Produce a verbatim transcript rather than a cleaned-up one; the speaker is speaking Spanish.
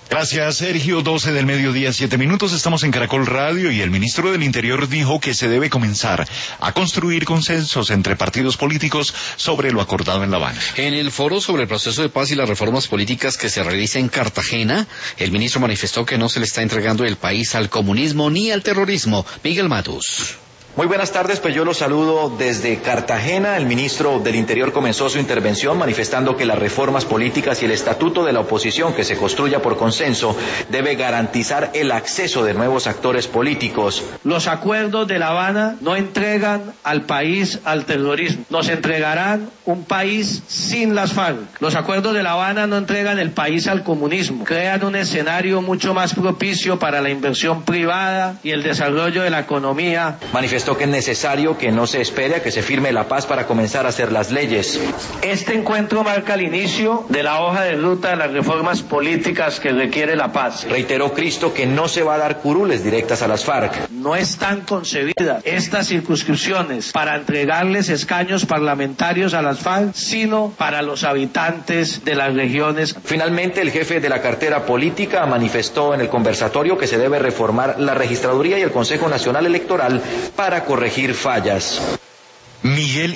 Gracias, Sergio. doce del mediodía, siete minutos. Estamos en Caracol Radio y el ministro del Interior dijo que se debe comenzar a construir consensos entre partidos políticos sobre lo acordado en La Habana. En el foro sobre el proceso de paz y las reformas políticas que se realiza en Cartagena, el ministro manifestó que no se le está entregando el país al comunismo ni al terrorismo. Miguel Matus. Muy buenas tardes, pues yo los saludo desde Cartagena. El ministro del Interior comenzó su intervención manifestando que las reformas políticas y el estatuto de la oposición que se construya por consenso debe garantizar el acceso de nuevos actores políticos. Los acuerdos de La Habana no entregan al país al terrorismo, nos entregarán un país sin las FARC. Los acuerdos de La Habana no entregan el país al comunismo, crean un escenario mucho más propicio para la inversión privada y el desarrollo de la economía. Manifestó que es necesario que no se espere a que se firme la paz para comenzar a hacer las leyes. Este encuentro marca el inicio de la hoja de ruta de las reformas políticas que requiere la paz. Reiteró Cristo que no se va a dar curules directas a las FARC. No están concebidas estas circunscripciones para entregarles escaños parlamentarios a las FARC, sino para los habitantes de las regiones. Finalmente, el jefe de la cartera política manifestó en el conversatorio que se debe reformar la registraduría y el Consejo Nacional Electoral para corregir fallas. Miguel